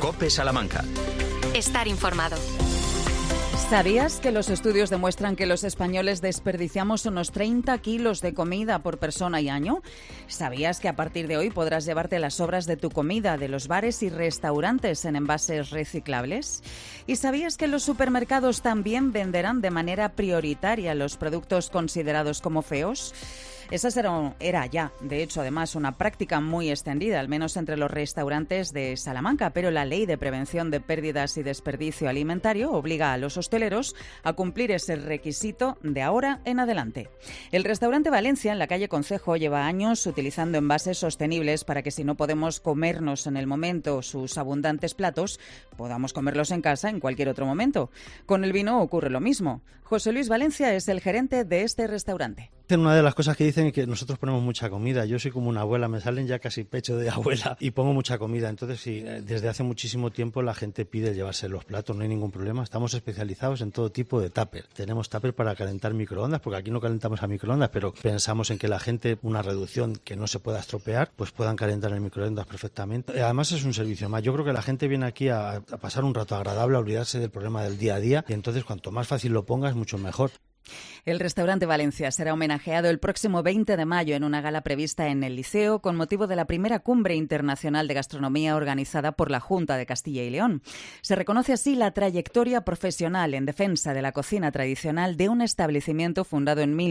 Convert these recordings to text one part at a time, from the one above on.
COPE Salamanca. Estar informado. ¿Sabías que los estudios demuestran que los españoles desperdiciamos unos 30 kilos de comida por persona y año? ¿Sabías que a partir de hoy podrás llevarte las sobras de tu comida de los bares y restaurantes en envases reciclables? ¿Y sabías que los supermercados también venderán de manera prioritaria los productos considerados como feos? Esa era ya, de hecho, además, una práctica muy extendida, al menos entre los restaurantes de Salamanca, pero la Ley de Prevención de Pérdidas y Desperdicio Alimentario obliga a los hosteleros a cumplir ese requisito de ahora en adelante. El restaurante Valencia, en la calle Concejo, lleva años utilizando envases sostenibles para que si no podemos comernos en el momento sus abundantes platos, podamos comerlos en casa en cualquier otro momento. Con el vino ocurre lo mismo. José Luis Valencia es el gerente de este restaurante. Una de las cosas que dicen es que nosotros ponemos mucha comida. Yo soy como una abuela, me salen ya casi pecho de abuela y pongo mucha comida. Entonces, sí, desde hace muchísimo tiempo la gente pide llevarse los platos, no hay ningún problema. Estamos especializados en todo tipo de tupper. Tenemos tupper para calentar microondas, porque aquí no calentamos a microondas, pero pensamos en que la gente, una reducción que no se pueda estropear, pues puedan calentar en microondas perfectamente. Además es un servicio más. Yo creo que la gente viene aquí a pasar un rato agradable, a olvidarse del problema del día a día, y entonces cuanto más fácil lo pongas, mucho mejor. El restaurante Valencia será homenajeado el próximo 20 de mayo en una gala prevista en el Liceo con motivo de la primera Cumbre Internacional de Gastronomía organizada por la Junta de Castilla y León. Se reconoce así la trayectoria profesional en defensa de la cocina tradicional de un establecimiento fundado en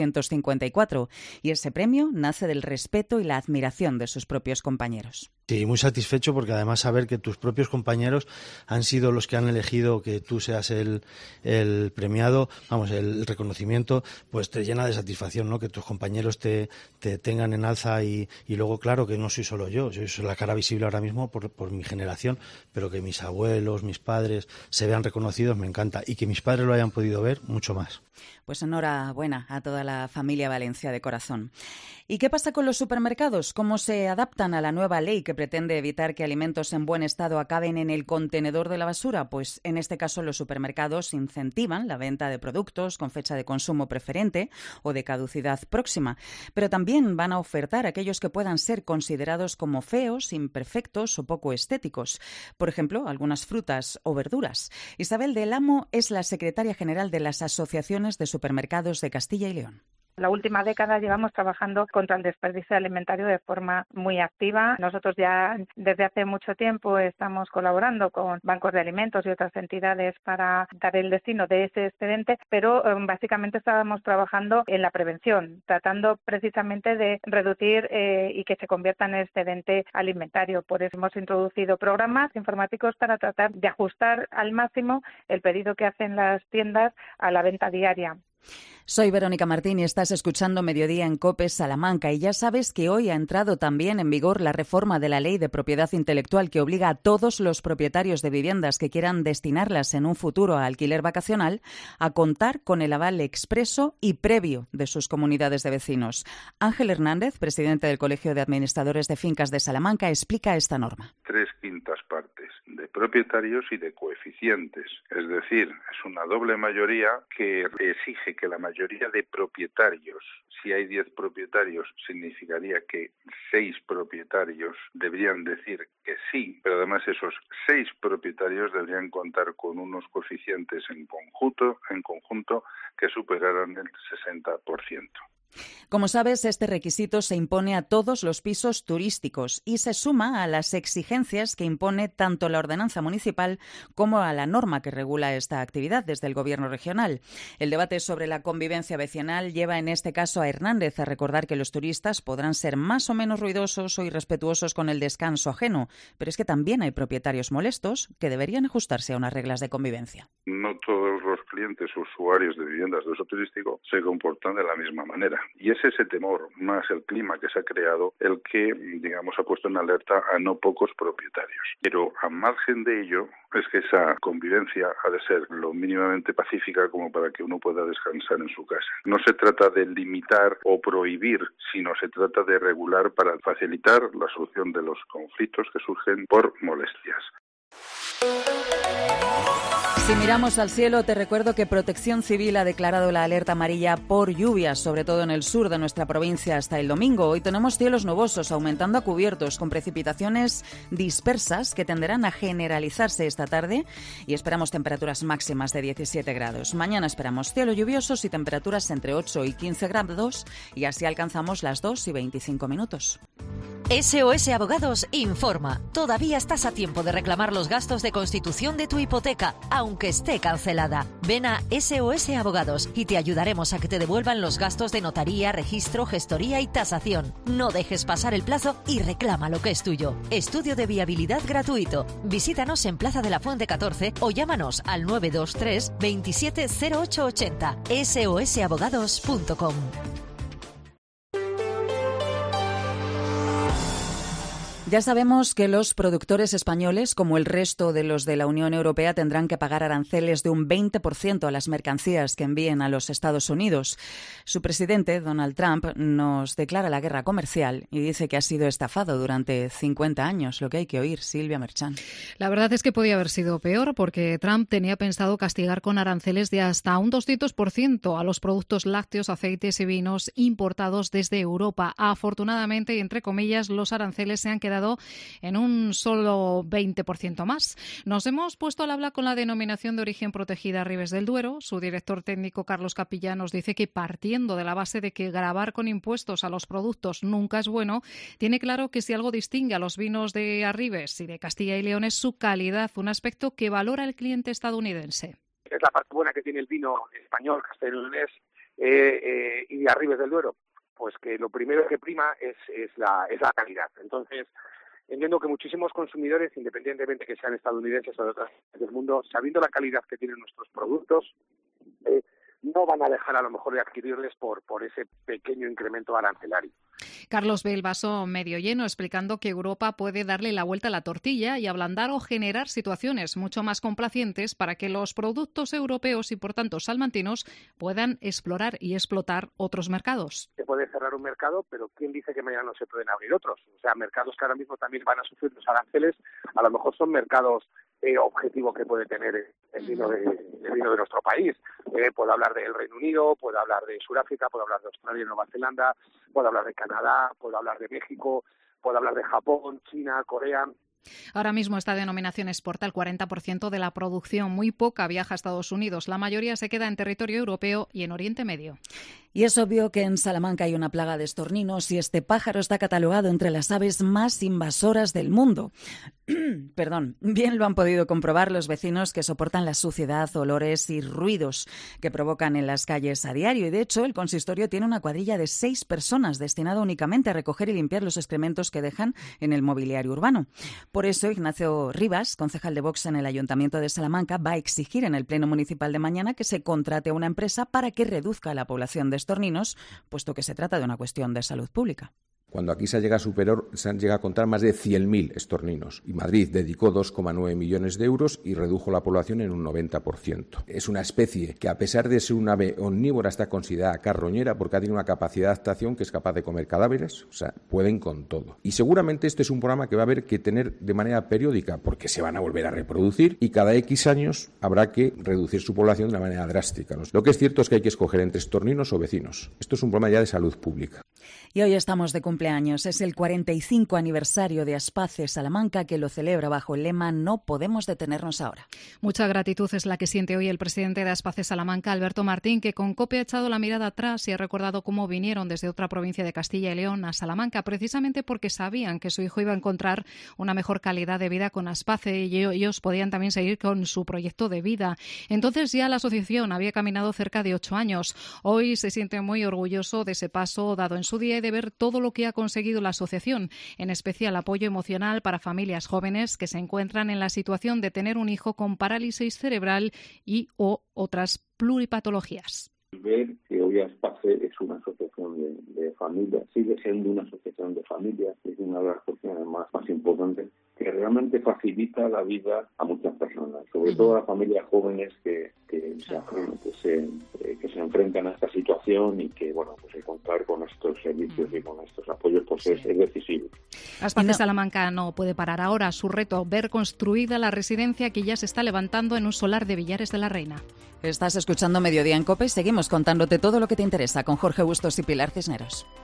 1954 y ese premio nace del respeto y la admiración de sus propios compañeros. Sí, muy satisfecho porque además saber que tus propios compañeros han sido los que han elegido que tú seas el premiado, vamos, el reconocimiento, pues te llena de satisfacción, ¿no? Que tus compañeros te tengan en alza y luego, claro, que no soy solo yo soy la cara visible ahora mismo por mi generación, pero que mis abuelos, mis padres se vean reconocidos, me encanta. Y que mis padres lo hayan podido ver, mucho más. Pues enhorabuena a toda la familia Valencia de corazón. ¿Y qué pasa con los supermercados? ¿Cómo se adaptan a la nueva ley que pretende evitar que alimentos en buen estado acaben en el contenedor de la basura? Pues en este caso los supermercados incentivan la venta de productos con fecha de consumo preferente o de caducidad próxima, pero también van a ofertar aquellos que puedan ser considerados como feos, imperfectos o poco estéticos. Por ejemplo, algunas frutas o verduras. Isabel del Amo es la secretaria general de las asociaciones de supermercados de Castilla y León. La última década llevamos trabajando contra el desperdicio alimentario de forma muy activa. Nosotros ya desde hace mucho tiempo estamos colaborando con bancos de alimentos y otras entidades para dar el destino de ese excedente, pero básicamente estábamos trabajando en la prevención, tratando precisamente de reducir y que se convierta en excedente alimentario. Por eso hemos introducido programas informáticos para tratar de ajustar al máximo el pedido que hacen las tiendas a la venta diaria. Soy Verónica Martín y estás escuchando Mediodía en COPE Salamanca. Y ya sabes que hoy ha entrado también en vigor la reforma de la Ley de Propiedad Intelectual que obliga a todos los propietarios de viviendas que quieran destinarlas en un futuro a alquiler vacacional a contar con el aval expreso y previo de sus comunidades de vecinos. Ángel Hernández, presidente del Colegio de Administradores de Fincas de Salamanca, explica esta norma. 3/5 partes de propietarios y de coeficientes. Es decir, es una doble mayoría que exige que la mayoría de propietarios, si hay 10 propietarios, significaría que 6 propietarios deberían decir que sí, pero además esos 6 propietarios deberían contar con unos coeficientes en conjunto que superaran el 60%. Como sabes, este requisito se impone a todos los pisos turísticos y se suma a las exigencias que impone tanto la ordenanza municipal como a la norma que regula esta actividad desde el Gobierno regional. El debate sobre la convivencia vecinal lleva en este caso a Hernández a recordar que los turistas podrán ser más o menos ruidosos o irrespetuosos con el descanso ajeno, pero es que también hay propietarios molestos que deberían ajustarse a unas reglas de convivencia. No todos los clientes usuarios de viviendas de uso turístico se comportan de la misma manera. Y es ese temor, más el clima que se ha creado, el que, digamos, ha puesto en alerta a no pocos propietarios. Pero a margen de ello, es que esa convivencia ha de ser lo mínimamente pacífica como para que uno pueda descansar en su casa. No se trata de limitar o prohibir, sino se trata de regular para facilitar la solución de los conflictos que surgen por molestias. Si miramos al cielo, te recuerdo que Protección Civil ha declarado la alerta amarilla por lluvias, sobre todo en el sur de nuestra provincia hasta el domingo. Hoy tenemos cielos nubosos, aumentando a cubiertos, con precipitaciones dispersas que tenderán a generalizarse esta tarde y esperamos temperaturas máximas de 17 grados. Mañana esperamos cielos lluviosos y temperaturas entre 8 y 15 grados y así alcanzamos las 2 y 25 minutos. SOS Abogados informa. Todavía estás a tiempo de reclamar los gastos de constitución de tu hipoteca, aunque esté cancelada. Ven a SOS Abogados y te ayudaremos a que te devuelvan los gastos de notaría, registro, gestoría y tasación. No dejes pasar el plazo y reclama lo que es tuyo. Estudio de viabilidad gratuito. Visítanos en Plaza de la Fuente 14 o llámanos al 923 27 0880. sosabogados.com. Ya sabemos que los productores españoles, como el resto de los de la Unión Europea, tendrán que pagar aranceles de un 20% a las mercancías que envíen a los Estados Unidos. Su presidente, Donald Trump, nos declara la guerra comercial y dice que ha sido estafado durante 50 años, lo que hay que oír. Silvia Merchán. La verdad es que podía haber sido peor, porque Trump tenía pensado castigar con aranceles de hasta un 200% a los productos lácteos, aceites y vinos importados desde Europa. Afortunadamente, y entre comillas, los aranceles se han quedado en un solo 20% más. Nos hemos puesto al habla con la denominación de origen protegida Ribes del Duero. Su director técnico, Carlos Capilla, nos dice que partiendo de la base de que gravar con impuestos a los productos nunca es bueno, tiene claro que si algo distingue a los vinos de Arribes y de Castilla y León es su calidad, un aspecto que valora el cliente estadounidense. Es la parte buena que tiene el vino español, castellonense y de Arribes del Duero, pues que lo primero que prima es la calidad. Entonces, entiendo que muchísimos consumidores, independientemente que sean estadounidenses o de otras partes del mundo, sabiendo la calidad que tienen nuestros productos, no van a dejar a lo mejor de adquirirles por ese pequeño incremento arancelario. Carlos ve el vaso medio lleno, explicando que Europa puede darle la vuelta a la tortilla y ablandar o generar situaciones mucho más complacientes para que los productos europeos y, por tanto, salmantinos puedan explorar y explotar otros mercados. Se puede cerrar un mercado, pero ¿quién dice que mañana no se pueden abrir otros? O sea, mercados que ahora mismo también van a sufrir los aranceles, a lo mejor son mercados objetivo que puede tener el vino de nuestro país. Puedo hablar del Reino Unido, puedo hablar de Sudáfrica, puedo hablar de Australia y Nueva Zelanda, puedo hablar de Canadá, puedo hablar de México, puedo hablar de Japón, China, Corea. Ahora mismo esta denominación exporta el 40% de la producción. Muy poca viaja a Estados Unidos. La mayoría se queda en territorio europeo y en Oriente Medio. Y es obvio que en Salamanca hay una plaga de estorninos y este pájaro está catalogado entre las aves más invasoras del mundo. Perdón, bien lo han podido comprobar los vecinos que soportan la suciedad, olores y ruidos que provocan en las calles a diario. Y de hecho, el consistorio tiene una cuadrilla de 6 personas destinada únicamente a recoger y limpiar los excrementos que dejan en el mobiliario urbano. Por eso, Ignacio Rivas, concejal de Vox en el Ayuntamiento de Salamanca, va a exigir en el Pleno Municipal de mañana que se contrate a una empresa para que reduzca la población de estorninos, puesto que se trata de una cuestión de salud pública. Cuando aquí se llega a contar más de 100.000 estorninos. Y Madrid dedicó 2,9 millones de euros y redujo la población en un 90%. Es una especie que, a pesar de ser un ave omnívora, está considerada carroñera porque tiene una capacidad de adaptación que es capaz de comer cadáveres. O sea, pueden con todo. Y seguramente este es un programa que va a haber que tener de manera periódica porque se van a volver a reproducir y cada X años habrá que reducir su población de una manera drástica. Lo que es cierto es que hay que escoger entre estorninos o vecinos. Esto es un problema ya de salud pública. Y hoy estamos de cumpleaños. Es el 45 aniversario de Aspace Salamanca, que lo celebra bajo el lema "No podemos detenernos ahora". Mucha gratitud es la que siente hoy el presidente de Aspace Salamanca, Alberto Martín, que con COPE ha echado la mirada atrás y ha recordado cómo vinieron desde otra provincia de Castilla y León a Salamanca, precisamente porque sabían que su hijo iba a encontrar una mejor calidad de vida con Aspace y ellos podían también seguir con su proyecto de vida. Entonces ya la asociación había caminado cerca de 8 años. Hoy se siente muy orgulloso de ese paso dado en su día y de ver todo lo que ha conseguido la asociación, en especial apoyo emocional para familias jóvenes que se encuentran en la situación de tener un hijo con parálisis cerebral y o otras pluripatologías. Ver que hoy Aspace es una asociación de familias, sigue siendo una asociación de familias, es una de las cuestiones más importantes, que realmente facilita la vida a muchas personas, sobre todo a las familias jóvenes que se enfrentan a esta situación, y que, bueno, pues contar con estos servicios y con estos apoyos pues es decisivo. Aspace Salamanca no puede parar ahora su reto, ver construida la residencia que ya se está levantando en un solar de Villares de la Reina. Estás escuchando Mediodía en COPE y seguimos contándote todo lo que te interesa con Jorge Bustos y Pilar Cisneros.